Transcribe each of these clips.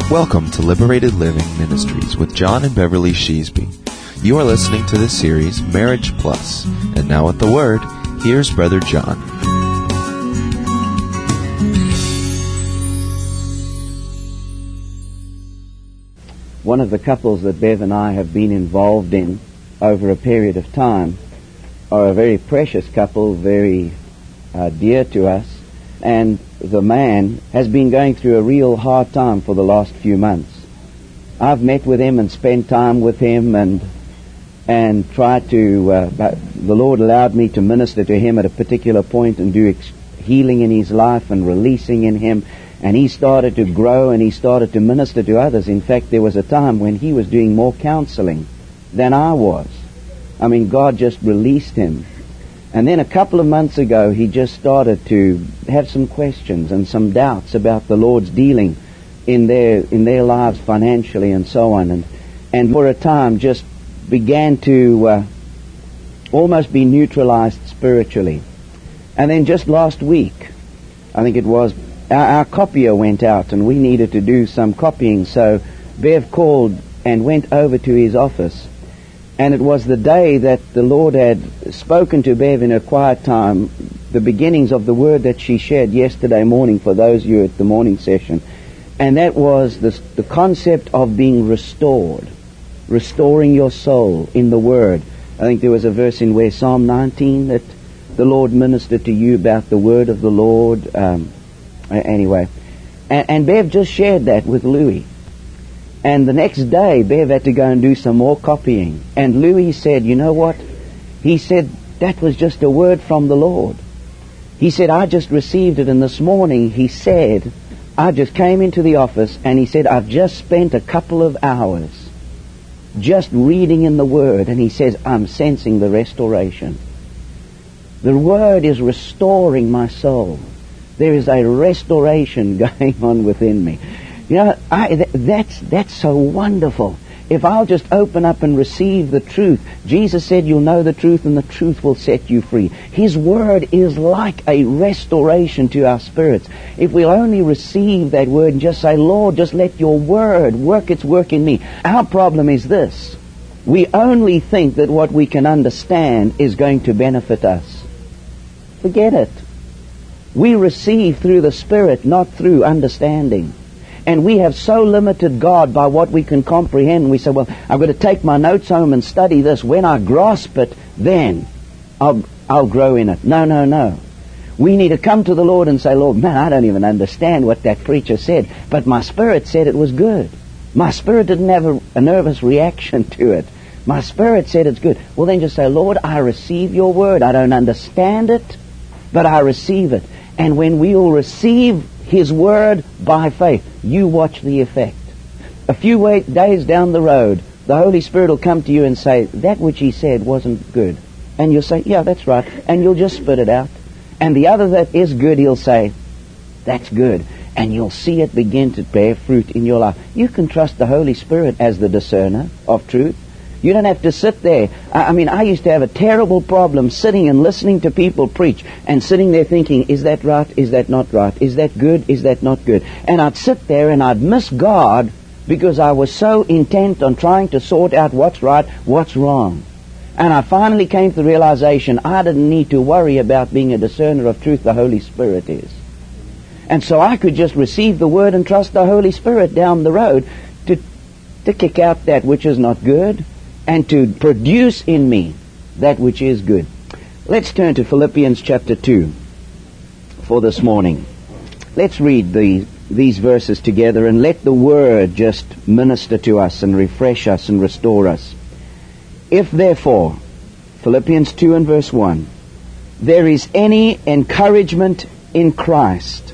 Welcome to Liberated Living Ministries with John and Beverly Sheesby. You are listening to the series Marriage Plus. And now with the Word, here's Brother John. One of the couples that Bev and I have been involved in over a period of time are a very precious couple, very dear to us, and the man has been going through a real hard time for the last few months. I've met with him and spent time with him and tried to, the Lord allowed me to minister to him at a particular point and do healing in his life and releasing in him. And he started to grow and he started to minister to others. In fact, there was a time when he was doing more counseling than I was. I mean, God just released him. And then a couple of months ago, he just started to have some questions and some doubts about the Lord's dealing in their lives financially and so on. And for a time just began to almost be neutralized spiritually. And then just last week, I think it was, our copier went out and we needed to do some copying. So Bev called and went over to his office. And it was the day that the Lord had spoken to Bev in her quiet time, the beginnings of the word that she shared yesterday morning for those of you at the morning session. And that was the concept of being restored, restoring your soul in the Word. I think there was a verse in where Psalm 19 that the Lord ministered to you about the word of the Lord. Anyway, and Bev just shared that with Louis. And the next day, Bev had to go and do some more copying. And Louis said, you know what? He said, that was just a word from the Lord. He said, I just received it. And this morning, he said, I just came into the office and he said, I've just spent a couple of hours just reading in the Word. And he says, I'm sensing the restoration. The Word is restoring my soul. There is a restoration going on within me. You know, that's so wonderful. If I'll just open up and receive the truth. Jesus said you'll know the truth and the truth will set you free. His Word is like a restoration to our spirits. If we'll only receive that Word and just say, Lord, just let your Word work its work in me. Our problem is this. We only think that what we can understand is going to benefit us. Forget it. We receive through the Spirit, not through understanding. And we have so limited God by what we can comprehend. We say, well, I've got to take my notes home and study this. When I grasp it, then I'll grow in it. No. We need to come to the Lord and say, Lord, man, I don't even understand what that preacher said. But my spirit said it was good. My spirit didn't have a nervous reaction to it. My spirit said it's good. Well, then just say, Lord, I receive your word. I don't understand it, but I receive it. And when we will receive His Word by faith, you watch the effect. A few days down the road, the Holy Spirit will come to you and say, that which He said wasn't good. And you'll say, yeah, that's right. And you'll just spit it out. And the other that is good, He'll say, that's good. And you'll see it begin to bear fruit in your life. You can trust the Holy Spirit as the discerner of truth. You don't have to sit there. I mean, I used to have a terrible problem sitting and listening to people preach and sitting there thinking, is that right? Is that not right? Is that good? Is that not good? And I'd sit there and I'd miss God because I was so intent on trying to sort out what's right, what's wrong. And I finally came to the realization I didn't need to worry about being a discerner of truth. The Holy Spirit is. And so I could just receive the Word and trust the Holy Spirit down the road to kick out that which is not good and to produce in me that which is good. Let's turn to Philippians chapter 2 for this morning. Let's read these verses together and let the Word just minister to us and refresh us and restore us. If therefore, Philippians 2 and verse 1, there is any encouragement in Christ,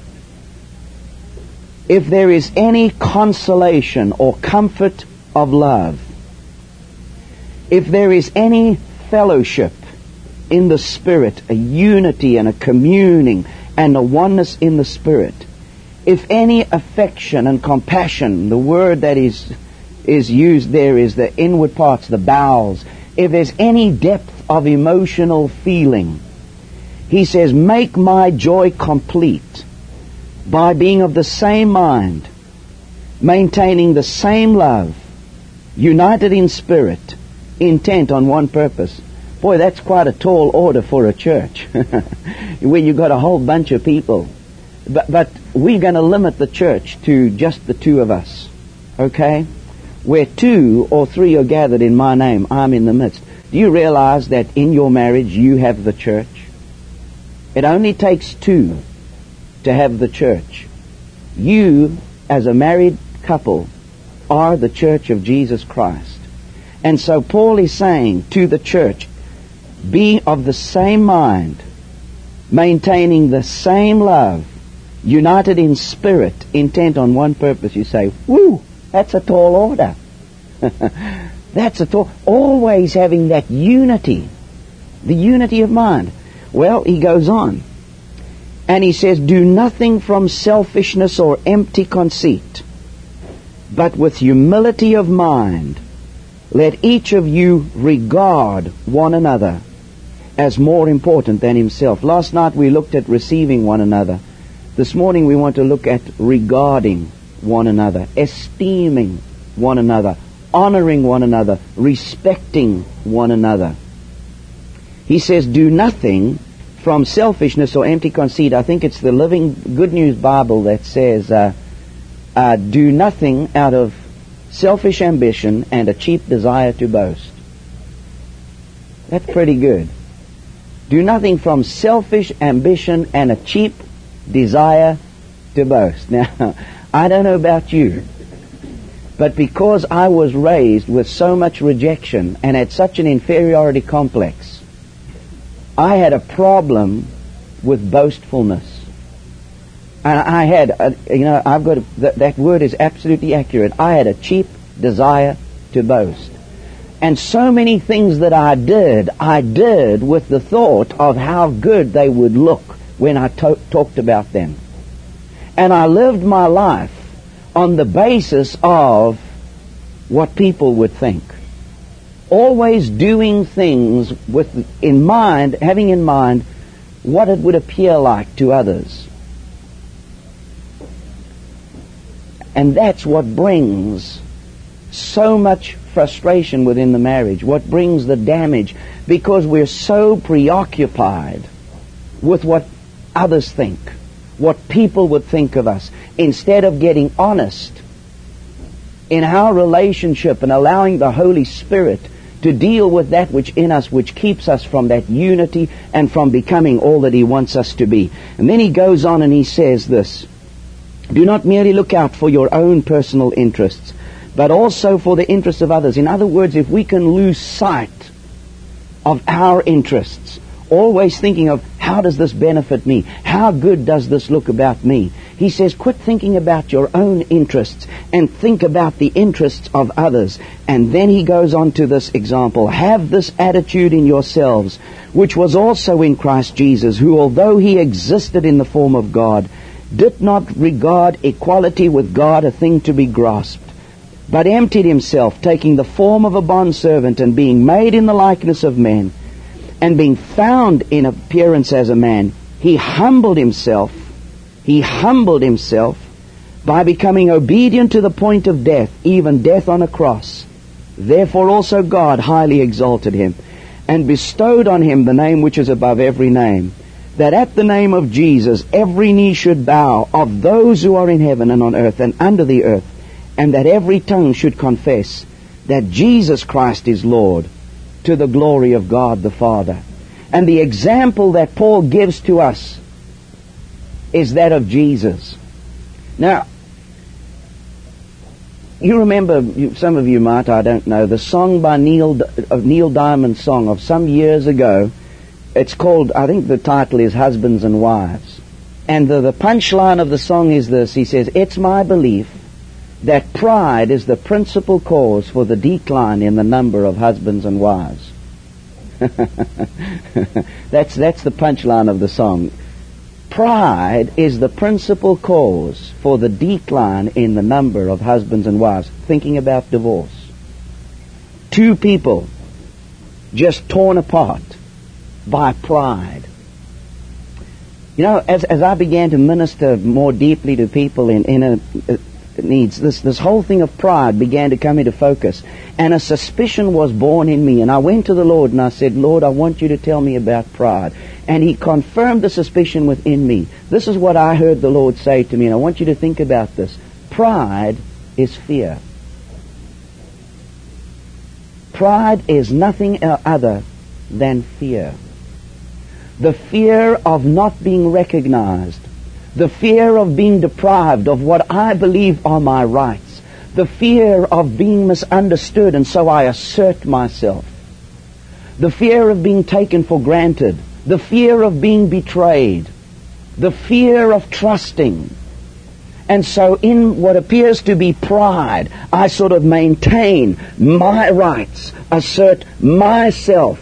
if there is any consolation or comfort of love, if there is any fellowship in the Spirit, a unity and a communing and a oneness in the Spirit, if any affection and compassion, the word that is used there is the inward parts, the bowels, if there's any depth of emotional feeling, he says, make my joy complete by being of the same mind, maintaining the same love, united in spirit, intent on one purpose. Boy, that's quite a tall order for a church when you've got a whole bunch of people. But we're going to limit the church to just the two of us, okay? Where 2 or 3 are gathered in my name, I'm in the midst. Do you realize that in your marriage you have the church? It only takes 2 to have the church. You, as a married couple, are the church of Jesus Christ. And so Paul is saying to the church, be of the same mind, maintaining the same love, united in spirit, intent on one purpose. You say, woo, that's a tall order. That's a tall, always having that unity, the unity of mind. Well, he goes on, and he says, do nothing from selfishness or empty conceit, but with humility of mind, let each of you regard one another as more important than himself. Last night we looked at receiving one another. This morning we want to look at regarding one another, esteeming one another, honoring one another, respecting one another. He says, do nothing from selfishness or empty conceit. I think it's the Living Good News Bible that says, do nothing out of selfish ambition and a cheap desire to boast. That's pretty good. Do nothing from selfish ambition and a cheap desire to boast. Now, I don't know about you, but because I was raised with so much rejection and had such an inferiority complex, I had a problem with boastfulness. And I had, I've got, that word is absolutely accurate. I had a cheap desire to boast. And so many things that I did with the thought of how good they would look when I talked about them. And I lived my life on the basis of what people would think. Always doing things having in mind what it would appear like to others. And that's what brings so much frustration within the marriage, what brings the damage, because we're so preoccupied with what others think, what people would think of us, instead of getting honest in our relationship and allowing the Holy Spirit to deal with that which in us, which keeps us from that unity and from becoming all that He wants us to be. And then he goes on and he says this, do not merely look out for your own personal interests, but also for the interests of others. In other words, if we can lose sight of our interests, always thinking of how does this benefit me? How good does this look about me? He says, quit thinking about your own interests and think about the interests of others. And then he goes on to this example. Have this attitude in yourselves, which was also in Christ Jesus, who although He existed in the form of God, did not regard equality with God a thing to be grasped, but emptied Himself, taking the form of a bondservant, and being made in the likeness of men, and being found in appearance as a man, He humbled Himself by becoming obedient to the point of death, even death on a cross. Therefore also God highly exalted Him, and bestowed on Him the name which is above every name, that at the name of Jesus every knee should bow, of those who are in heaven and on earth and under the earth, and that every tongue should confess that Jesus Christ is Lord, to the glory of God the Father. And the example that Paul gives to us is that of Jesus. Now, you remember, some of you might, I don't know, the song by Neil Diamond's song of some years ago. It's called, I think the title is Husbands and Wives. And the punchline of the song is this. He says, it's my belief that pride is the principal cause for the decline in the number of husbands and wives. That's the punchline of the song. Pride is the principal cause for the decline in the number of husbands and wives. Thinking about divorce. 2 people just torn apart by pride. You know, as I began to minister more deeply to people in needs, this whole thing of pride began to come into focus. And a suspicion was born in me. And I went to the Lord and I said, Lord, I want you to tell me about pride. And He confirmed the suspicion within me. This is what I heard the Lord say to me, and I want you to think about this. Pride is fear. Pride is nothing other than fear. The fear of not being recognized. The fear of being deprived of what I believe are my rights. The fear of being misunderstood, and so I assert myself. The fear of being taken for granted. The fear of being betrayed. The fear of trusting. And so in what appears to be pride, I sort of maintain my rights, assert myself.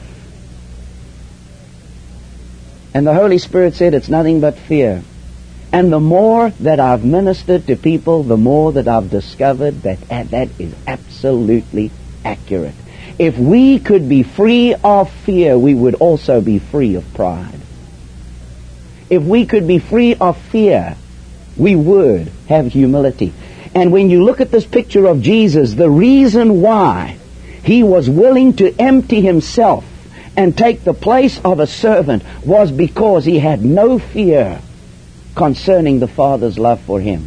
And the Holy Spirit said it's nothing but fear. And the more that I've ministered to people, the more that I've discovered that that is absolutely accurate. If we could be free of fear, we would also be free of pride. If we could be free of fear, we would have humility. And when you look at this picture of Jesus, the reason why He was willing to empty Himself and take the place of a servant was because He had no fear concerning the Father's love for Him.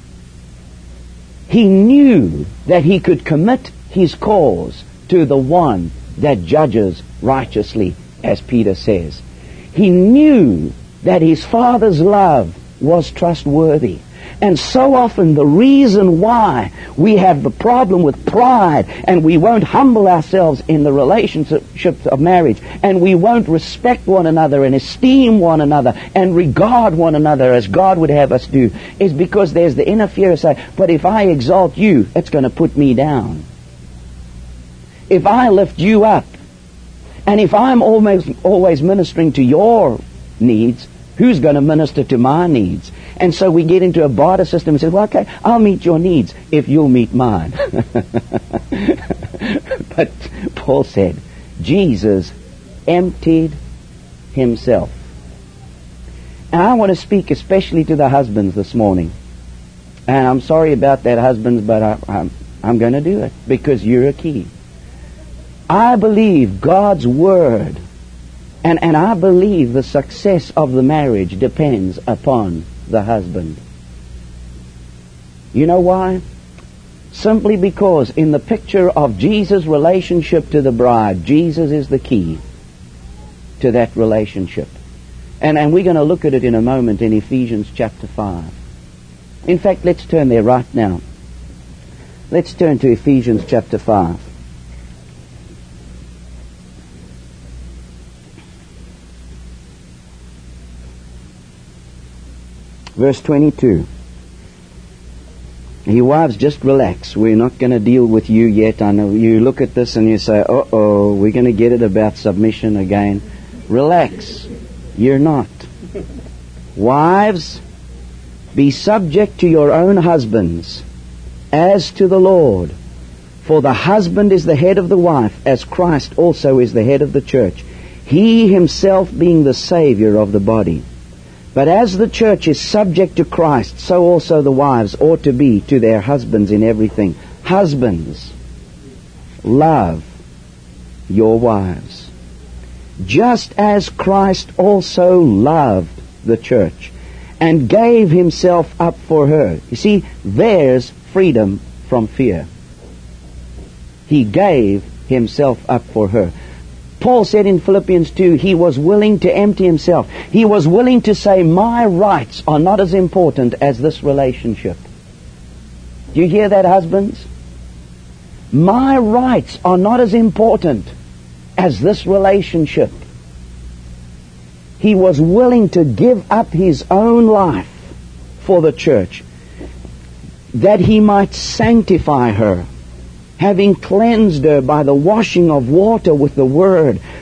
He knew that He could commit His cause to the one that judges righteously, as Peter says. He knew that His Father's love was trustworthy. And so often the reason why we have the problem with pride, and we won't humble ourselves in the relationships of marriage, and we won't respect one another and esteem one another and regard one another as God would have us do, is because there's the inner fear of saying, but if I exalt you, it's going to put me down. If I lift you up, and if I'm always ministering to your needs, who's going to minister to my needs? And so we get into a barter system and say, well, okay, I'll meet your needs if you'll meet mine. But Paul said, Jesus emptied Himself. And I want to speak especially to the husbands this morning. And I'm sorry about that, husbands, but I'm going to do it because you're a key. I believe God's Word, and I believe the success of the marriage depends upon the husband. You know why? Simply because in the picture of Jesus' relationship to the bride, Jesus is the key to that relationship. And we're going to look at it in a moment in Ephesians chapter 5. In fact, let's turn there right now. Let's turn to Ephesians chapter 5. Verse 22. You wives, just relax. We're not going to deal with you yet. I know you look at this and you say, uh-oh, we're going to get it about submission again. Relax. You're not. Wives, be subject to your own husbands, as to the Lord. For the husband is the head of the wife, as Christ also is the head of the church, He Himself being the Savior of the body. But as the church is subject to Christ, so also the wives ought to be to their husbands in everything. Husbands, love your wives, just as Christ also loved the church and gave Himself up for her. You see, there's freedom from fear. He gave Himself up for her. Paul said in Philippians 2, he was willing to empty himself. He was willing to say, my rights are not as important as this relationship. Do you hear that, husbands? My rights are not as important as this relationship. He was willing to give up His own life for the church, that He might sanctify her, having cleansed her by the washing of water with the Word,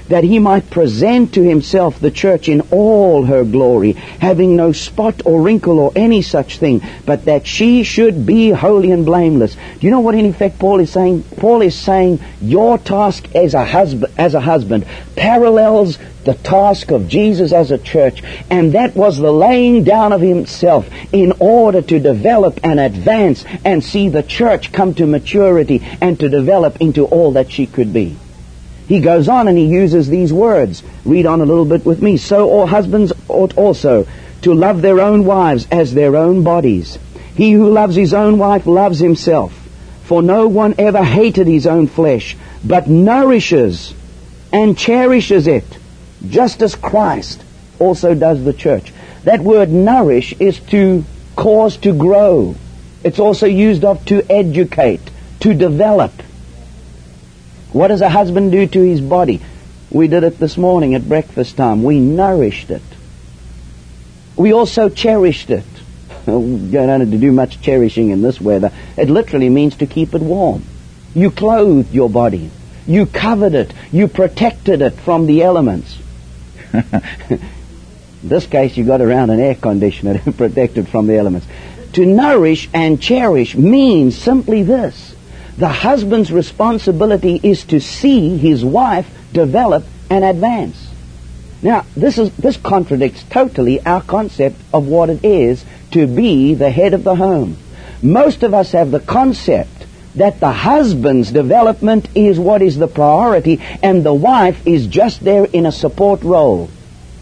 that he might present to himself the church in all her glory, having no spot or wrinkle or any such thing, but that she should be holy and blameless. Do you know what in effect Paul is saying? Paul is saying your task as a husband parallels the task of Jesus as a church, and that was the laying down of himself in order to develop and advance and see the church come to maturity and to develop into all that she could be. He goes on and he uses these words. Read on a little bit with me. So all husbands ought also to love their own wives as their own bodies. He who loves his own wife loves himself. For no one ever hated his own flesh, but nourishes and cherishes it, just as Christ also does the church. That word nourish is to cause to grow. It's also used of to educate, to develop. What does a husband do to his body? We did it this morning at breakfast time. We nourished it. We also cherished it. You don't have to do much cherishing in this weather. It literally means to keep it warm. You clothed your body. You covered it. You protected it from the elements. In this case, you got around an air conditioner to protect it from the elements. To nourish and cherish means simply this. The husband's responsibility is to see his wife develop and advance. Now, this contradicts totally our concept of what it is to be the head of the home. Most of us have the concept that the husband's development is what is the priority, and the wife is just there in a support role.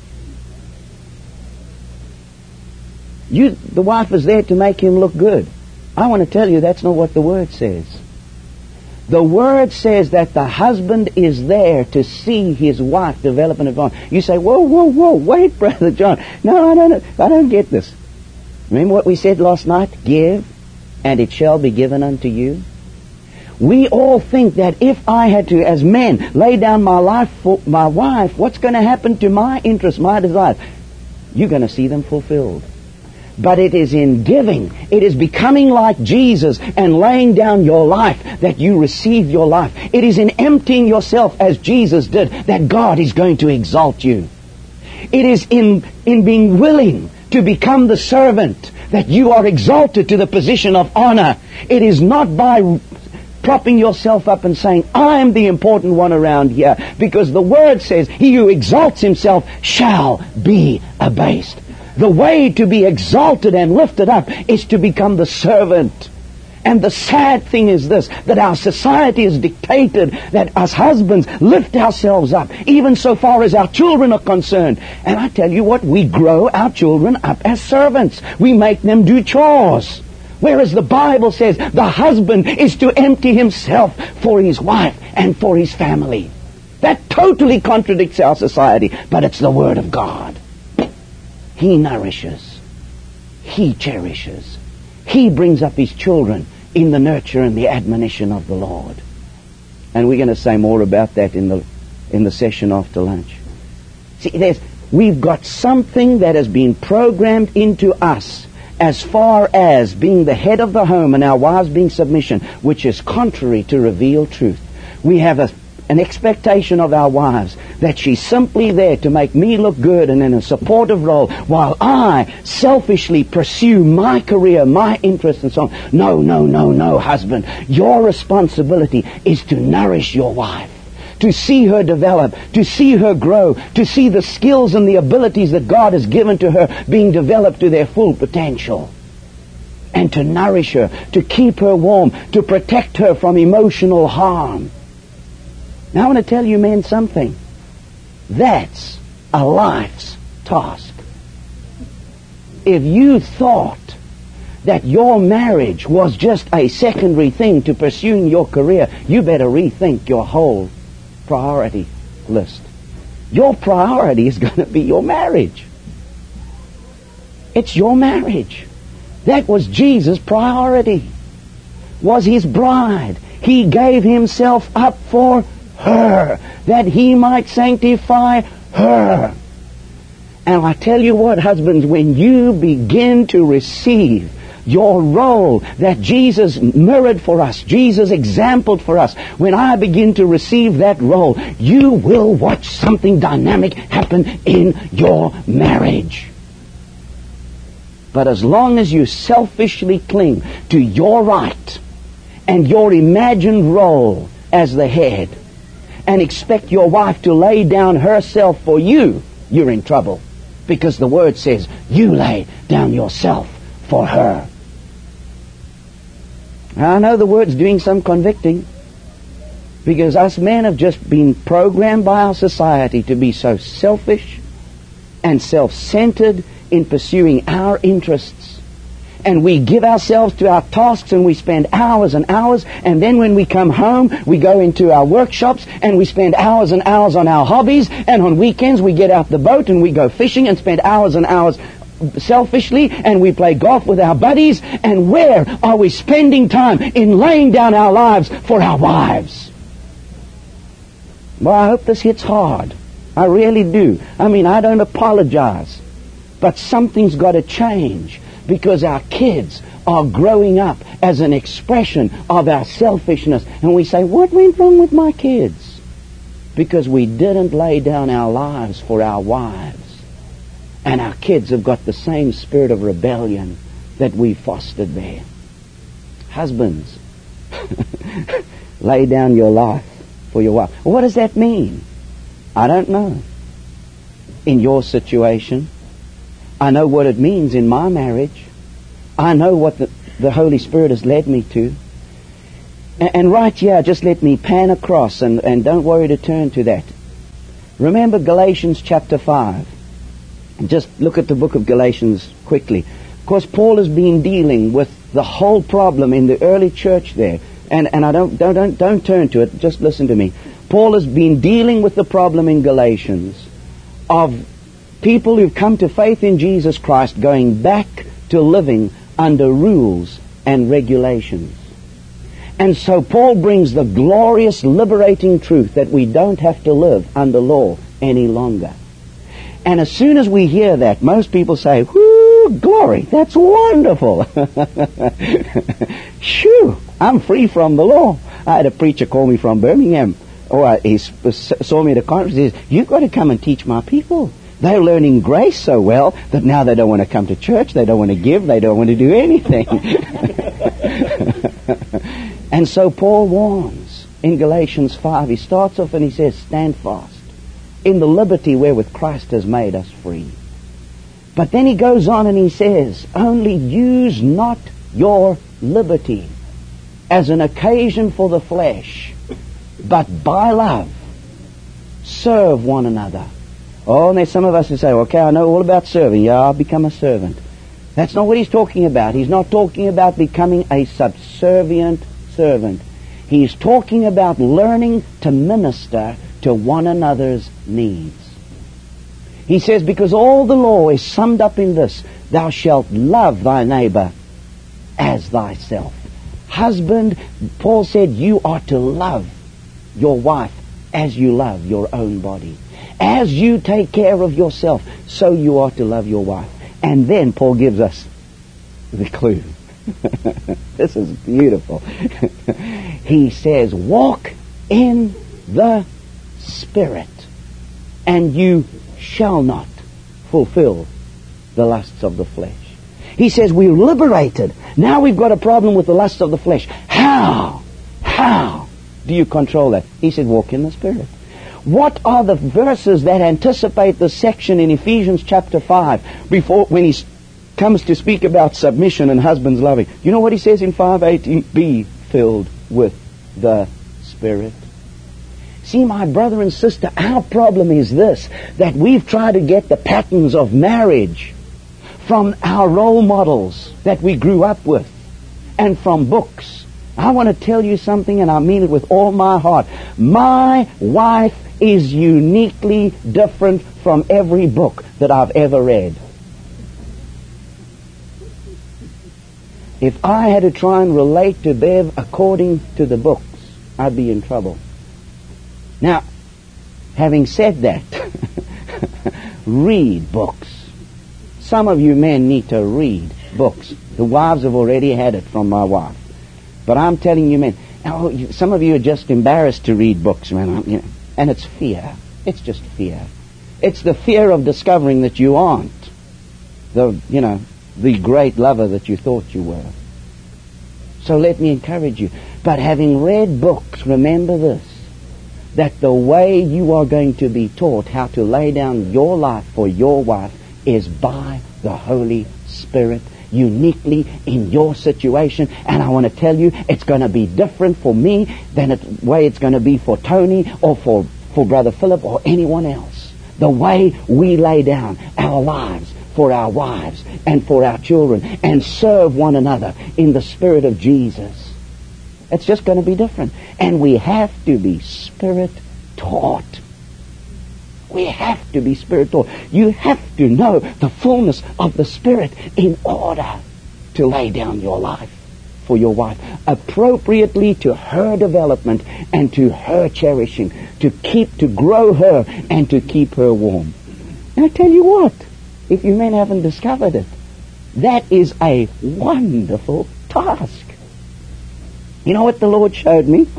The wife is there to make him look good. I want to tell you that's not what the Word says. The Word says that the husband is there to see his wife develop and advance. You say, whoa, wait, Brother John. No, I don't get this. Remember what we said last night? Give, and it shall be given unto you. We all think that if I had to, as men, lay down my life for my wife, what's going to happen to my interests, my desires? You're going to see them fulfilled. But it is in giving, it is becoming like Jesus and laying down your life that you receive your life. It is in emptying yourself as Jesus did that God is going to exalt you. It is in being willing to become the servant that you are exalted to the position of honor. It is not by propping yourself up and saying, I'm the important one around here, because the Word says, he who exalts himself shall be abased. The way to be exalted and lifted up is to become the servant. And the sad thing is this, that our society has dictated that as husbands lift ourselves up, even so far as our children are concerned. And I tell you what, we grow our children up as servants. We make them do chores. Whereas the Bible says the husband is to empty himself for his wife and for his family. That totally contradicts our society, but it's the Word of God. He nourishes. He cherishes. He brings up his children in the nurture and the admonition of the Lord. And we're going to say more about that in the session after lunch. See, we've got something that has been programmed into us as far as being the head of the home and our wives being submission, which is contrary to revealed truth. We have an expectation of our wives that she's simply there to make me look good and in a supportive role while I selfishly pursue my career, my interests and so on. No, husband. Your responsibility is to nourish your wife, to see her develop, to see her grow, to see the skills and the abilities that God has given to her being developed to their full potential. And to nourish her, to keep her warm, to protect her from emotional harm. Now I want to tell you men something. That's a life's task. If you thought that your marriage was just a secondary thing to pursuing your career, you better rethink your whole priority list. Your priority is going to be your marriage. It's your marriage. That was Jesus' priority. Was his bride. He gave himself up for her, that he might sanctify her. And I tell you what, husbands, when you begin to receive your role that Jesus mirrored for us, Jesus exampled for us, when I begin to receive that role, you will watch something dynamic happen in your marriage. But as long as you selfishly cling to your right and your imagined role as the head and expect your wife to lay down herself for you, you're in trouble. Because the Word says, you lay down yourself for her. Now, I know the Word's doing some convicting, because us men have just been programmed by our society to be so selfish and self-centered in pursuing our interests. And we give ourselves to our tasks and we spend hours and hours, and then when we come home we go into our workshops and we spend hours and hours on our hobbies, and on weekends we get out the boat and we go fishing and spend hours and hours selfishly, and we play golf with our buddies. And where are we spending time? In laying down our lives for our wives. Well, I hope this hits hard. I really do. I mean, I don't apologize. But something's got to change, because our kids are growing up as an expression of our selfishness. And we say, what went wrong with my kids? Because we didn't lay down our lives for our wives. And our kids have got the same spirit of rebellion that we fostered there. Husbands, lay down your life for your wife. What does that mean? I don't know. In your situation, I know what it means in my marriage. I know what the Holy Spirit has led me to. And right here, just let me pan across, and don't worry to turn to that. Remember Galatians chapter 5. Just look at the book of Galatians quickly. Of course, Paul has been dealing with the whole problem in the early church there. And I don't turn to it, just listen to me. Paul has been dealing with the problem in Galatians of people who've come to faith in Jesus Christ going back to living under rules and regulations. And so Paul brings the glorious, liberating truth that we don't have to live under law any longer. And as soon as we hear that, most people say, whoo, glory, that's wonderful. Shoo, I'm free from the law. I had a preacher call me from Birmingham. He saw me at a conference. He says, you've got to come and teach my people. They're learning grace so well that now they don't want to come to church, they don't want to give, they don't want to do anything. And so Paul warns in Galatians 5. He starts off and he says, stand fast in the liberty wherewith Christ has made us free. But then he goes on and he says, only use not your liberty as an occasion for the flesh, but by love serve one another. Oh, and there's some of us who say, okay, I know all about serving. Yeah, I'll become a servant. That's not what he's talking about. He's not talking about becoming a subservient servant. He's talking about learning to minister to one another's needs. He says, because all the law is summed up in this, thou shalt love thy neighbor as thyself. Husband, Paul said, you are to love your wife as you love your own body. As you take care of yourself, so you ought to love your wife. And then Paul gives us the clue. This is beautiful. He says, walk in the Spirit, and you shall not fulfill the lusts of the flesh. He says, we're liberated. Now we've got a problem with the lusts of the flesh. How do you control that? He said, walk in the Spirit. What are the verses that anticipate the section in Ephesians chapter 5 before, when he comes to speak about submission and husbands loving? You know what he says in 5:18? Be filled with the Spirit. See, my brother and sister, our problem is this, that we've tried to get the patterns of marriage from our role models that we grew up with and from books. I want to tell you something, and I mean it with all my heart. My wife is uniquely different from every book that I've ever read. If I had to try and relate to Bev according to the books, I'd be in trouble. Now, having said that, read books. Some of you men need to read books. The wives have already had it from my wife. But I'm telling you, men, some of you are just embarrassed to read books, man. And it's fear. It's just fear. It's the fear of discovering that you aren't the great lover that you thought you were. So let me encourage you. But having read books, remember this, that the way you are going to be taught how to lay down your life for your wife is by the Holy Spirit, uniquely in your situation. And I want to tell you, it's going to be different for me than the way it's going to be for Tony or for Brother Philip or anyone else. The way we lay down our lives for our wives and for our children and serve one another in the Spirit of Jesus. It's just going to be different. And we have to be Spirit taught. We have to be Spirit taught. You have to know the fullness of the Spirit in order to lay down your life for your wife appropriately to her development and to her cherishing, to grow her and to keep her warm. And I tell you what, if you men haven't discovered it, that is a wonderful task. You know what the Lord showed me?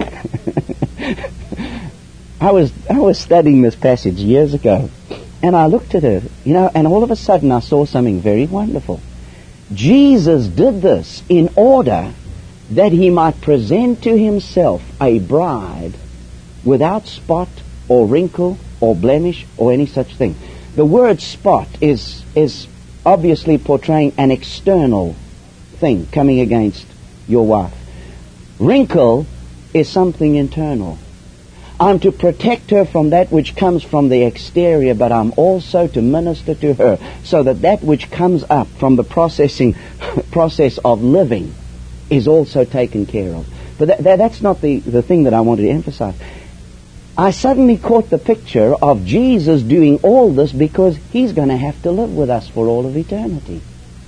I was studying this passage years ago, and I looked at it, and all of a sudden I saw something very wonderful. Jesus did this in order that he might present to himself a bride without spot or wrinkle or blemish or any such thing. The word spot is obviously portraying an external thing coming against your wife. Wrinkle is something internal. I'm to protect her from that which comes from the exterior, but I'm also to minister to her so that which comes up from the process of living is also taken care of. But that's not the thing that I wanted to emphasize. I suddenly caught the picture of Jesus doing all this because he's going to have to live with us for all of eternity.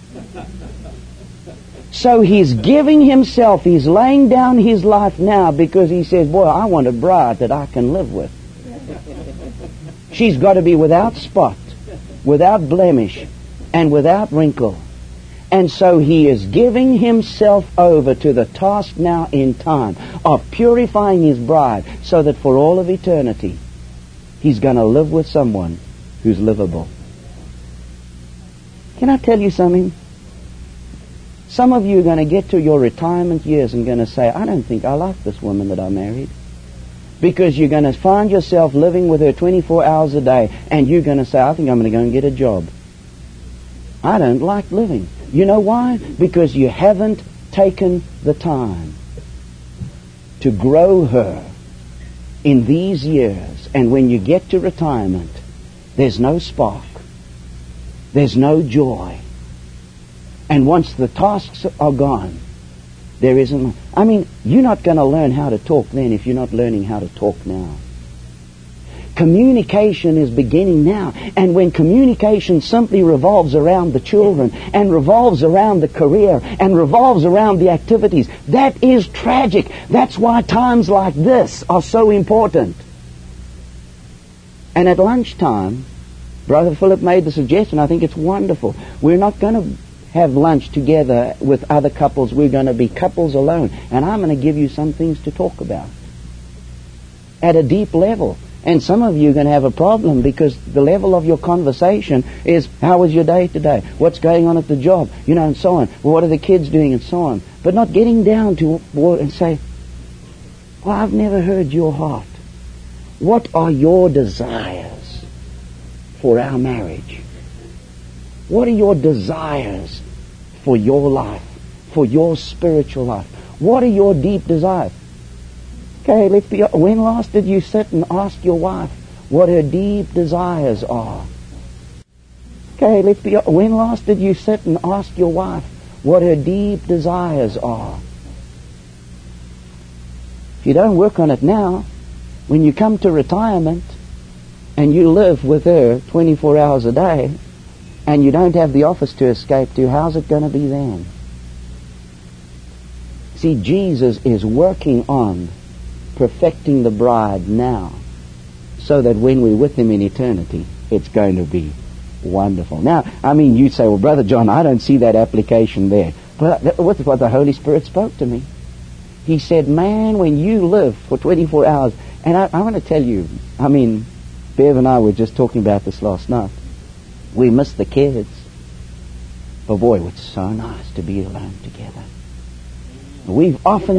So he's giving himself, he's laying down his life now because he says, boy, I want a bride that I can live with. She's got to be without spot, without blemish, and without wrinkle. And so he is giving himself over to the task now in time of purifying his bride so that for all of eternity he's going to live with someone who's livable. Can I tell you something? Some of you are going to get to your retirement years and going to say, I don't think I like this woman that I married. Because you're going to find yourself living with her 24 hours a day and you're going to say, I think I'm going to go and get a job. I don't like living. You know why? Because you haven't taken the time to grow her in these years. And when you get to retirement, there's no spark. There's no joy. And once the tasks are gone, there isn't... I mean, you're not going to learn how to talk then if you're not learning how to talk now. Communication is beginning now. And when communication simply revolves around the children and revolves around the career and revolves around the activities, that is tragic. That's why times like this are so important. And at lunchtime, Brother Philip made the suggestion, I think it's wonderful. We're not going to have lunch together with other couples. We're going to be couples alone. And I'm going to give you some things to talk about at a deep level. And some of you are going to have a problem because the level of your conversation is, how was your day today? What's going on at the job? And so on. Well, what are the kids doing? And so on. But not getting down to and say, well, I've never heard your heart. What are your desires for our marriage? What are your desires for your life, for your spiritual life? What are your deep desires? Okay, let's be... When last did you sit and ask your wife what her deep desires are? Okay, let's be... When last did you sit and ask your wife what her deep desires are? If you don't work on it now, when you come to retirement and you live with her 24 hours a day and you don't have the office to escape to, how's it going to be then? See, Jesus is working on perfecting the bride now so that when we're with him in eternity, it's going to be Wonderful. Now, you say, well, Brother John, I don't see that application there. But that was what the Holy Spirit spoke to me. He said, man, when you live for 24 hours, and I want to tell you, Bev and I were just talking about this last night. We miss the kids. But boy, it's so nice to be alone together. We've often...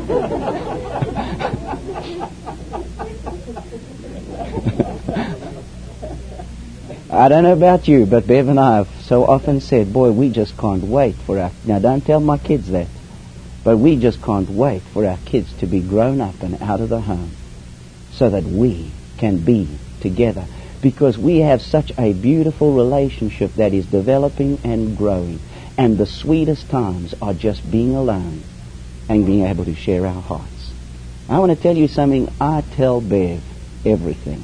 I don't know about you, but Bev and I have so often said, boy, we just can't wait for our... Now, don't tell my kids that. But we just can't wait for our kids to be grown up and out of the home so that we can be together. Because we have such a beautiful relationship that is developing and growing. And the sweetest times are just being alone and being able to share our hearts. I want to tell you something. I tell Bev everything.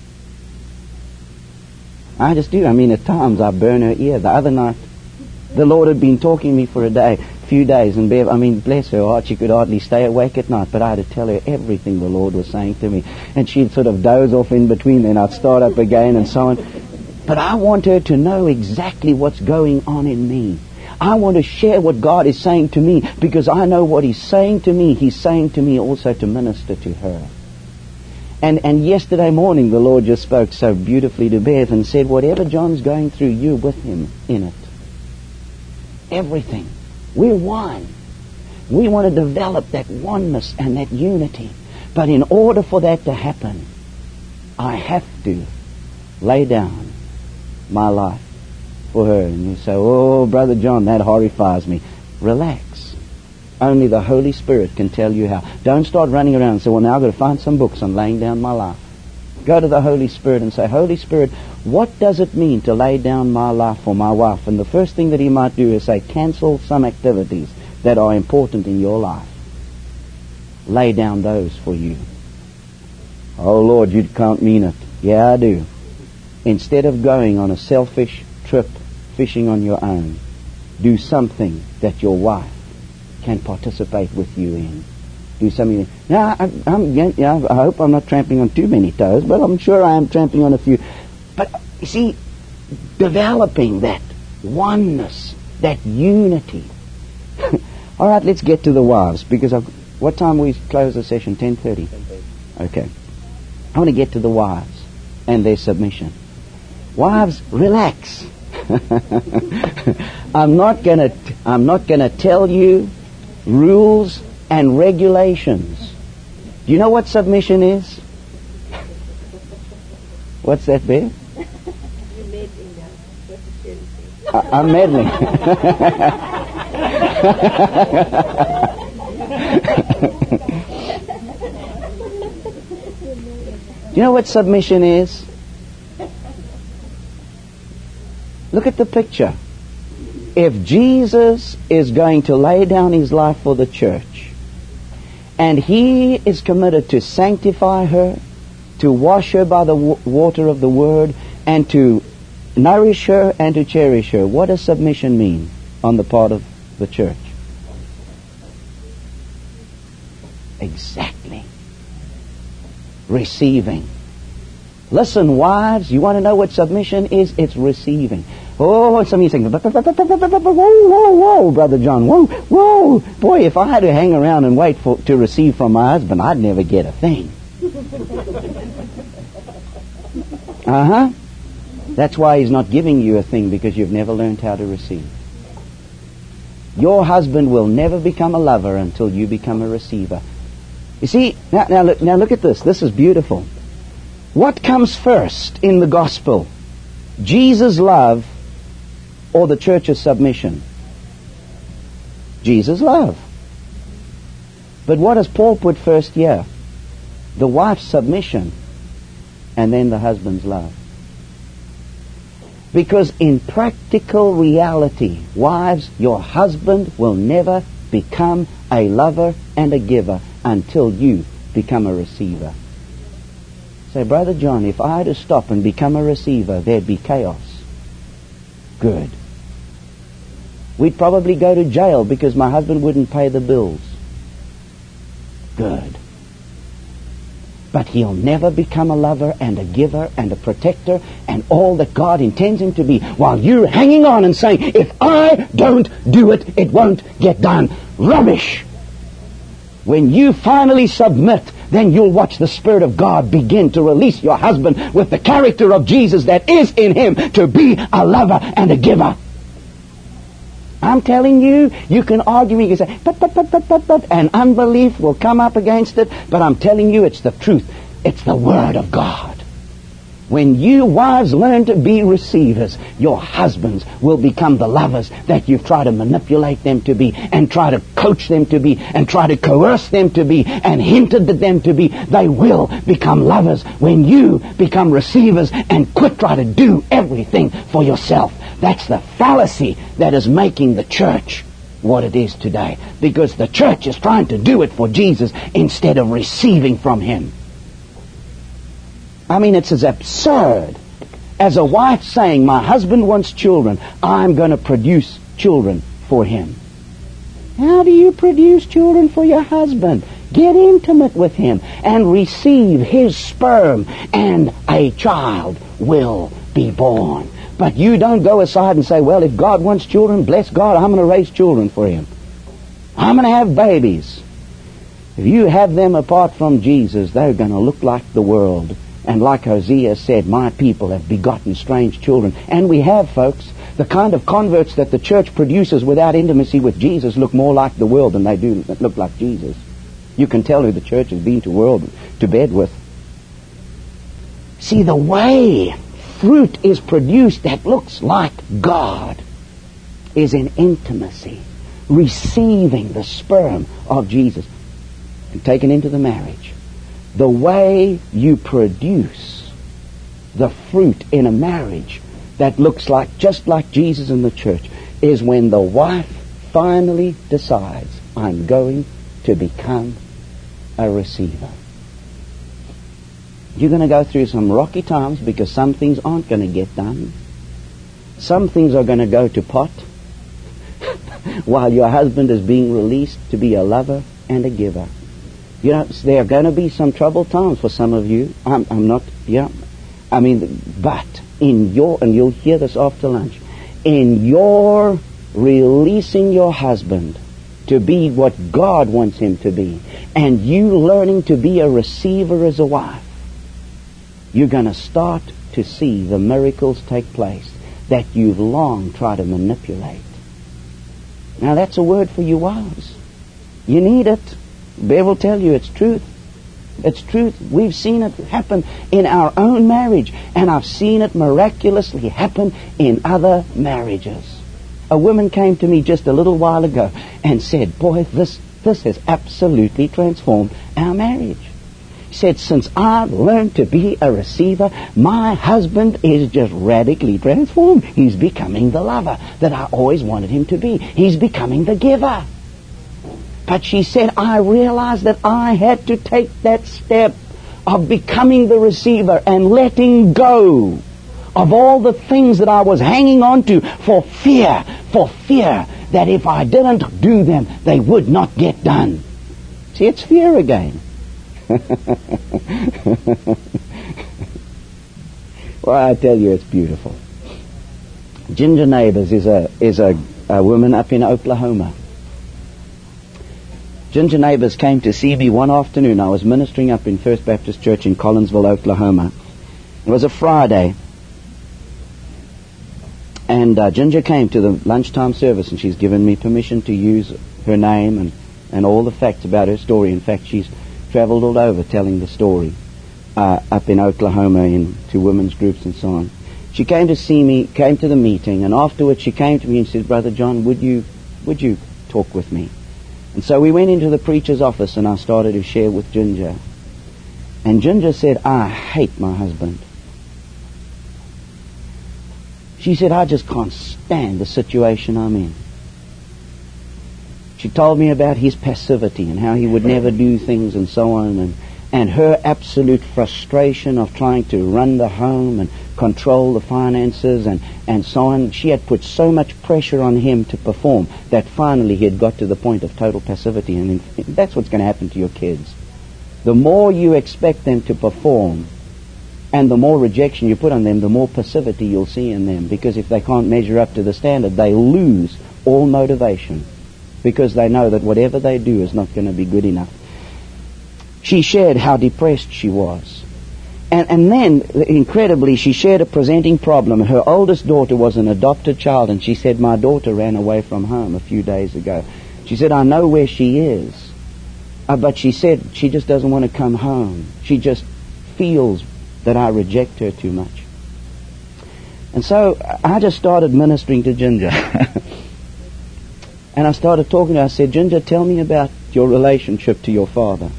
I just do. At times I burn her ear. The other night, the Lord had been talking to me for a few days, and Bev, bless her heart, she could hardly stay awake at night, but I had to tell her everything the Lord was saying to me. And she'd sort of doze off in between, then I'd start up again and so on. But I want her to know exactly what's going on in me. I want to share what God is saying to me, because I know what He's saying to me. He's saying to me also to minister to her. And yesterday morning the Lord just spoke so beautifully to Bev and said, whatever John's going through, you're with him in it. Everything. We're one. We want to develop that oneness and that unity. But in order for that to happen, I have to lay down my life for her. And you say, oh, Brother John, that horrifies me. Relax. Only the Holy Spirit can tell you how. Don't start running around and say, well, now I've got to find some books on laying down my life. Go to the Holy Spirit and say, Holy Spirit, what does it mean to lay down my life for my wife? And the first thing that He might do is say, cancel some activities that are important in your life. Lay down those for you. Oh, Lord, you can't mean it. Yeah, I do. Instead of going on a selfish trip fishing on your own, do something that your wife can participate with you in. Do something. Now, I hope I'm not trampling on too many toes, but I'm sure I am trampling on a few. But, you see, developing that oneness, that unity. All right, let's get to the wives, because what time we close the session? 10:30? Okay. I want to get to the wives and their submission. Wives, relax. I'm not gonna tell you rules and regulations. Do you know what submission is? What's that, Bev? You're meddling now. What the Spirit says. I'm meddling. Do you know what submission is? Look at the picture. If Jesus is going to lay down His life for the church, and He is committed to sanctify her, to wash her by the water of the Word, and to nourish her and to cherish her, what does submission mean on the part of the church? Exactly. Receiving. Listen, wives, you want to know what submission is? It's receiving. Oh, some of you saying, whoa, Brother John, whoa. Boy, if I had to hang around and wait to receive from my husband, I'd never get a thing. That's why He's not giving you a thing, because you've never learned how to receive. Your husband will never become a lover until you become a receiver. You see, now look at this. This is beautiful. What comes first in the gospel? Jesus' love or the church's submission? Jesus' love. But what does Paul put first here? The wife's submission and then the husband's love. Because in practical reality, wives, your husband will never become a lover and a giver until you become a receiver. Say, Brother John, if I had to stop and become a receiver, there'd be chaos. Good. We'd probably go to jail because my husband wouldn't pay the bills. Good. but he'll never become a lover and a giver and a protector and all that God intends him to be while you're hanging on and saying, if I don't do it, it won't get done. Rubbish! When you finally submit, then you'll watch the Spirit of God begin to release your husband with the character of Jesus that is in him to be a lover and a giver. I'm telling you, you can argue, you can say, but, and unbelief will come up against it, but I'm telling you, it's the truth. It's the Word of God. When you wives learn to be receivers, your husbands will become the lovers that you've tried to manipulate them to be and try to coach them to be and try to coerce them to be and hinted at them to be. They will become lovers when you become receivers and quit trying to do everything for yourself. That's the fallacy that is making the church what it is today, because the church is trying to do it for Jesus instead of receiving from Him. I mean, it's as absurd as a wife saying, my husband wants children, I'm going to produce children for him. How do you produce children for your husband? Get intimate with him and receive his sperm, and a child will be born. But you don't go aside and say, well, if God wants children, bless God, I'm going to raise children for him. I'm going to have babies. If you have them apart from Jesus, they're going to look like the world. And like Hosea said, my people have begotten strange children. And we have, folks. The kind of converts that the church produces without intimacy with Jesus look more like the world than they do look like Jesus. You can tell who the church has been to bed with. See, the way fruit is produced that looks like God is in intimacy, receiving the sperm of Jesus and taken into the marriage. The way you produce the fruit in a marriage that looks like just like Jesus in the church is when the wife finally decides, I'm going to become a receiver. You're going to go through some rocky times because some things aren't going to get done. Some things are going to go to pot while your husband is being released to be a lover and a giver. You know, there are going to be some troubled times for some of you. I'm not, yeah. I mean, but in your, and you'll hear this after lunch, in your releasing your husband to be what God wants him to be, and you learning to be a receiver as a wife, you're going to start to see the miracles take place that you've long tried to manipulate. Now that's a word for you wives. You need it. Bev will tell you it's truth. It's truth. We've seen it happen in our own marriage, and I've seen it miraculously happen in other marriages. A woman came to me just a little while ago and said, boy, this has absolutely transformed our marriage. She said, since I've learned to be a receiver, my husband is just radically transformed. He's becoming the lover that I always wanted him to be. He's becoming the giver. But she said, I realized that I had to take that step of becoming the receiver and letting go of all the things that I was hanging on to for fear that if I didn't do them, they would not get done. See, it's fear again. Well, I tell you, it's beautiful. Ginger Neighbors is a woman up in Oklahoma. Ginger Neighbors came to see me one afternoon. I was ministering up in First Baptist Church in Collinsville, Oklahoma. It was a Friday. And Ginger came to the lunchtime service, and she's given me permission to use her name and all the facts about her story. In fact, she's traveled all over telling the story up in Oklahoma to women's groups and so on. She came to see me, came to the meeting, and afterwards she came to me and said, Brother John, would you talk with me? And so we went into the preacher's office and I started to share with Ginger. And Ginger said, I hate my husband. She said, I just can't stand the situation I'm in. She told me about his passivity and how he would never do things and so on, and her absolute frustration of trying to run the home and control the finances and so on. She had put so much pressure on him to perform that finally he had got to the point of total passivity. And that's what's going to happen to your kids. the more you expect them to perform and the more rejection you put on them, the more passivity you'll see in them. Because if they can't measure up to the standard, they lose all motivation because they know that whatever they do is not going to be good enough. She shared how depressed she was. And then, incredibly, she shared a presenting problem. Her oldest daughter was an adopted child, and she said, my daughter ran away from home a few days ago. She said, I know where she is. But she said she just doesn't want to come home. She just feels that I reject her too much. And so I just started ministering to Ginger. And I started talking to her. I said, Ginger, tell me about your relationship to your father.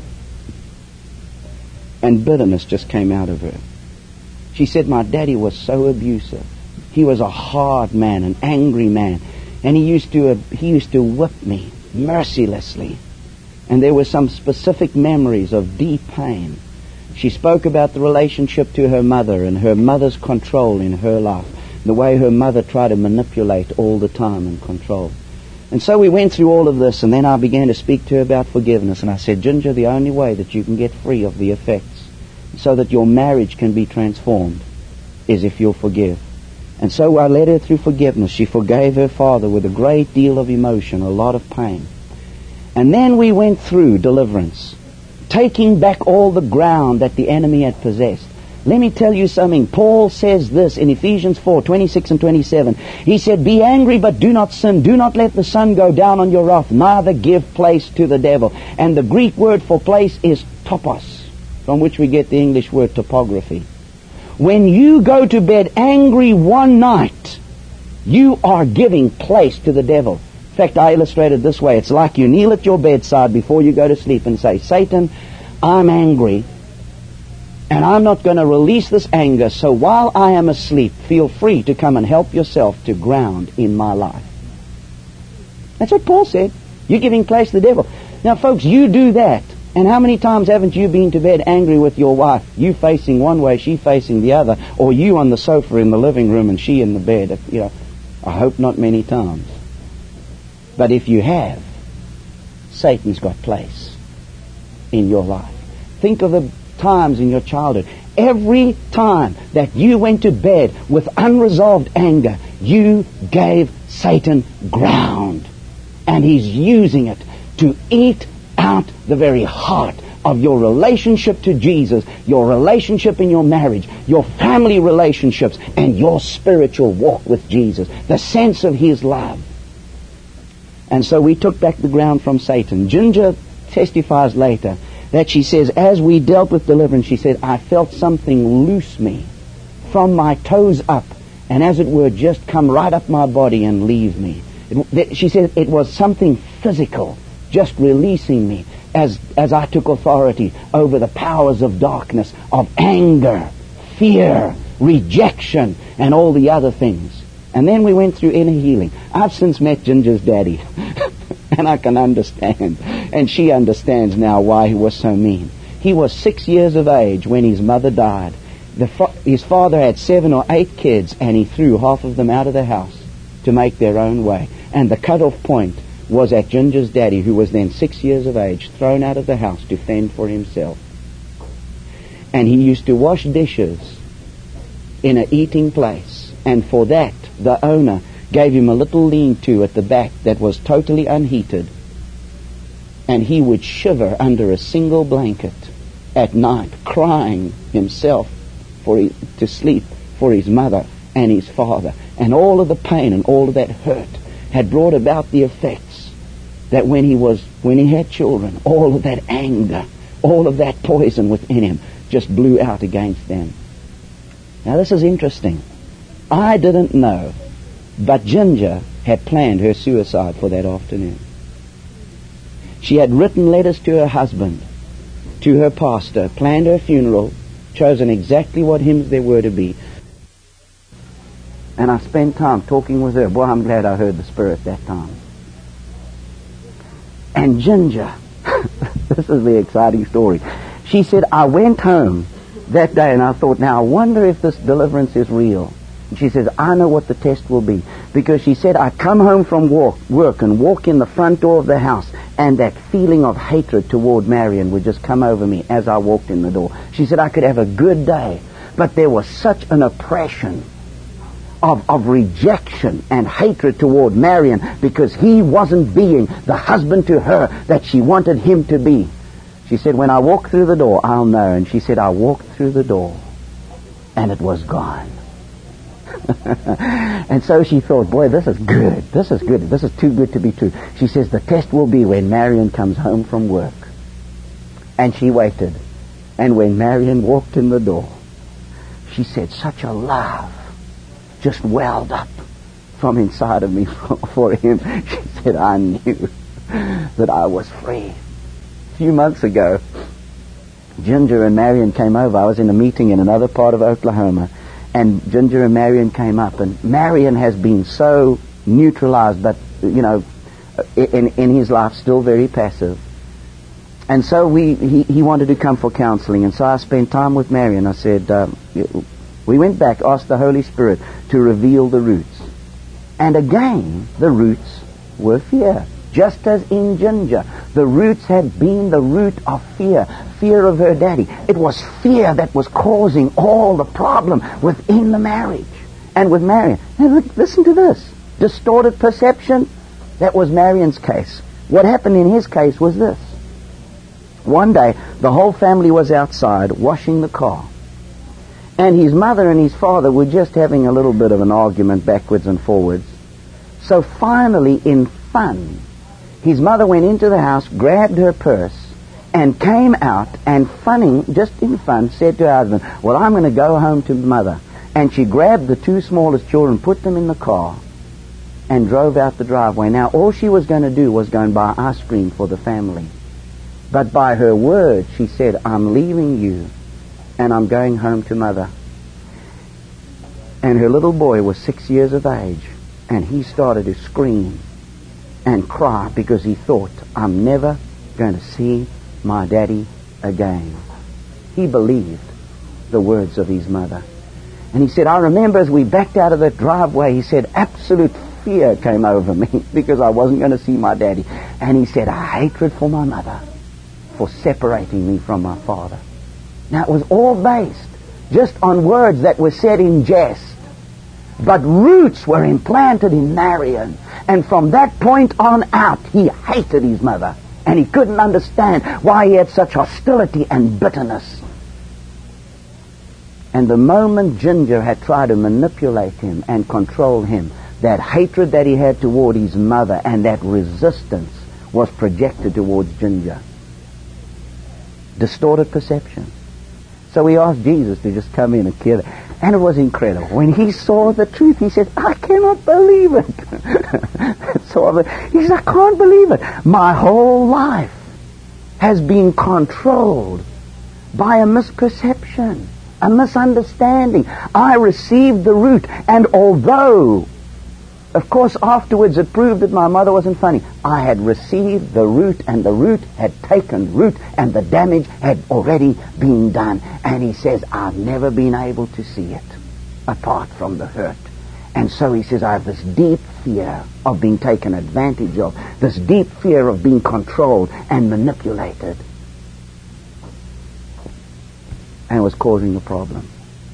And bitterness just came out of her. She said, my daddy was so abusive. He was a hard man, an angry man. And he used to whip me mercilessly. And there were some specific memories of deep pain. She spoke about the relationship to her mother and her mother's control in her life, the way her mother tried to manipulate all the time and control. And so we went through all of this, and then I began to speak to her about forgiveness. And I said, Ginger, the only way that you can get free of the effects so that your marriage can be transformed is if you'll forgive. And so I led her through forgiveness. She forgave her father with a great deal of emotion, a lot of pain. And then we went through deliverance, taking back all the ground that the enemy had possessed. Let me tell you something. Paul says this in Ephesians 4:26 and 27. He said, be angry, but do not sin. Do not let the sun go down on your wrath, neither give place to the devil. And the Greek word for place is topos, from which we get the English word topography. When you go to bed angry one night, you are giving place to the devil. In fact, I illustrate it this way. It's like you kneel at your bedside before you go to sleep and say, Satan, I'm angry, and I'm not going to release this anger, so while I am asleep, feel free to come and help yourself to ground in my life. That's what Paul said. You're giving place to the devil. Now, folks, you do that. And how many times haven't you been to bed angry with your wife? You facing one way, she facing the other. Or you on the sofa in the living room and she in the bed. You know, I hope not many times. But if you have, Satan's got place in your life. Think of the times in your childhood. Every time that you went to bed with unresolved anger, you gave Satan ground. And he's using it to eat out the very heart of your relationship to Jesus, your relationship in your marriage, your family relationships, and your spiritual walk with Jesus, the sense of His love. And so we took back the ground from Satan. Ginger testifies later that she says, as we dealt with deliverance, she said, I felt something loose me from my toes up, and as it were, just come right up my body and leave me. She said it was something physical, just releasing me as I took authority over the powers of darkness, of anger, fear, rejection, and all the other things. And then we went through inner healing. I've since met Ginger's daddy, and I can understand. And she understands now why he was so mean. He was 6 years of age when his mother died. His father had 7 or 8 kids, and he threw half of them out of the house to make their own way. And the cut-off point was at Ginger's daddy, who was then 6 years of age, thrown out of the house to fend for himself. And he used to wash dishes in an eating place. And for that, the owner gave him a little lean-to at the back that was totally unheated. And he would shiver under a single blanket at night, crying himself to sleep for his mother and his father. And all of the pain and all of that hurt had brought about the effects that when he had children, all of that anger, all of that poison within him just blew out against them. Now this is interesting. I didn't know, but Ginger had planned her suicide for that afternoon. She had written letters to her husband, to her pastor, planned her funeral, chosen exactly what hymns there were to be. And I spent time talking with her. Boy, I'm glad I heard the Spirit that time. And Ginger, this is the exciting story. She said, I went home that day and I thought, now I wonder if this deliverance is real. And she says, I know what the test will be. Because she said, I come home from work and walk in the front door of the house, and that feeling of hatred toward Marion would just come over me as I walked in the door. She said, I could have a good day, but there was such an oppression of rejection and hatred toward Marion because he wasn't being the husband to her that she wanted him to be. She said, when I walk through the door, I'll know. And she said, I walked through the door, and it was gone. And so she thought, boy, this is good. This is good. This is too good to be true. She says, the test will be when Marion comes home from work. And she waited. And when Marion walked in the door, she said, such a love just welled up from inside of me for him. She said, I knew that I was free. A few months ago, Ginger and Marion came over. I was in a meeting in another part of Oklahoma, and Ginger and Marion came up, and Marion has been so neutralized, but, you know, in his life still very passive. And so he wanted to come for counseling, and so I spent time with Marion. I said, we went back, asked the Holy Spirit to reveal the roots. And again, the roots were fear. Just as in Ginger, the roots had been the root of fear. Fear of her daddy. It was fear that was causing all the problem within the marriage. And with Marion. Now listen to this. Distorted perception. That was Marion's case. What happened in his case was this. One day, the whole family was outside washing the car. And his mother and his father were just having a little bit of an argument backwards and forwards. So finally, in fun, his mother went into the house, grabbed her purse, and came out and just in fun, said to her husband, well, I'm going to go home to mother. And she grabbed the two smallest children, put them in the car, and drove out the driveway. Now, all she was going to do was go and buy ice cream for the family. But by her word, she said, I'm leaving you, and I'm going home to mother. And her little boy was 6 years of age, and he started to scream and cry because he thought, I'm never going to see my daddy again. He believed the words of his mother. And he said, I remember as we backed out of the driveway, he said, absolute fear came over me because I wasn't going to see my daddy. And he said, a hatred for my mother for separating me from my father. Now, it was all based just on words that were said in jest. But roots were implanted in Marion. And from that point on out, he hated his mother. And he couldn't understand why he had such hostility and bitterness. And the moment Ginger had tried to manipulate him and control him, that hatred that he had toward his mother and that resistance was projected towards Ginger. Distorted perception. So we asked Jesus to just come in and clear that. And it was incredible. When he saw the truth, he said, I cannot believe it. He said, I can't believe it. My whole life has been controlled by a misperception, a misunderstanding. I received the root, and although, of course, afterwards it proved that my mother wasn't funny, I had received the root, and the root had taken root, and the damage had already been done. And he says, I've never been able to see it apart from the hurt. And so he says, I have this deep fear of being taken advantage of, this deep fear of being controlled and manipulated. And it was causing a problem.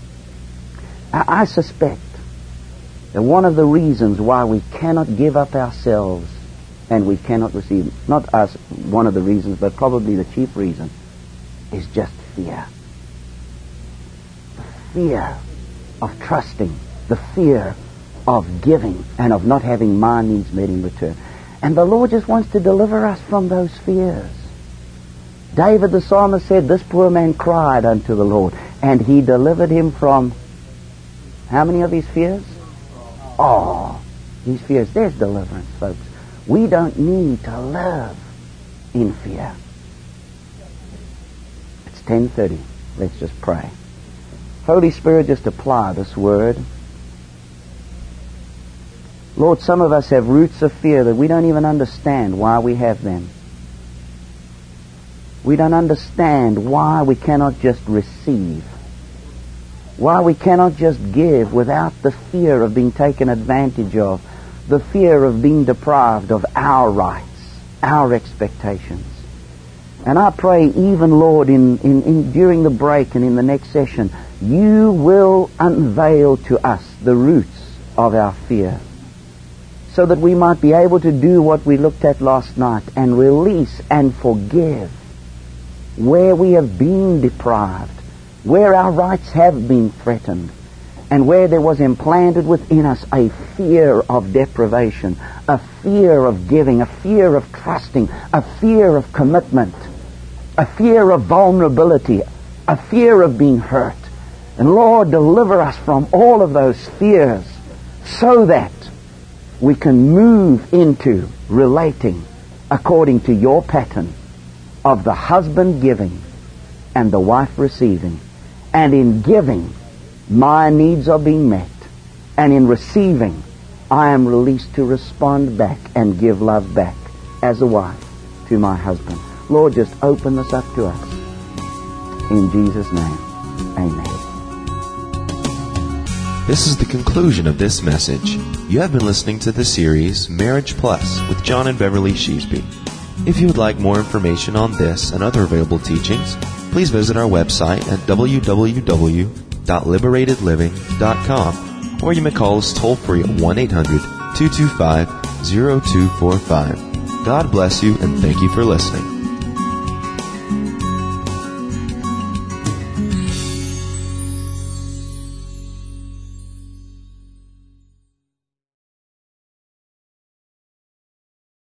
I suspect that one of the reasons why we cannot give up ourselves and we cannot receive, not us, one of the reasons, but probably the chief reason, is just fear. The fear of trusting, the fear of giving and of not having my needs met in return. And the Lord just wants to deliver us from those fears. David the psalmist said, this poor man cried unto the Lord, and he delivered him from how many of his fears? Oh, these fears. There's deliverance, folks. We don't need to live in fear. It's 10:30. Let's just pray. Holy Spirit, just apply this word. Lord, some of us have roots of fear that we don't even understand why we have them. We don't understand why we cannot just receive. Why we cannot just give without the fear of being taken advantage of, the fear of being deprived of our rights, our expectations. And I pray even, Lord, during the break and in the next session, You will unveil to us the roots of our fear, so that we might be able to do what we looked at last night and release and forgive where we have been deprived, where our rights have been threatened, and where there was implanted within us a fear of deprivation, a fear of giving, a fear of trusting, a fear of commitment, a fear of vulnerability, a fear of being hurt. And Lord, deliver us from all of those fears so that we can move into relating according to Your pattern of the husband giving and the wife receiving. And in giving, my needs are being met. And in receiving, I am released to respond back and give love back as a wife to my husband. Lord, just open this up to us. In Jesus' name, amen. This is the conclusion of this message. You have been listening to the series Marriage Plus with John and Beverly Sheasby. If you would like more information on this and other available teachings, please visit our website at www.liberatedliving.com, or you may call us toll-free at 1-800-225-0245. God bless you, and thank you for listening.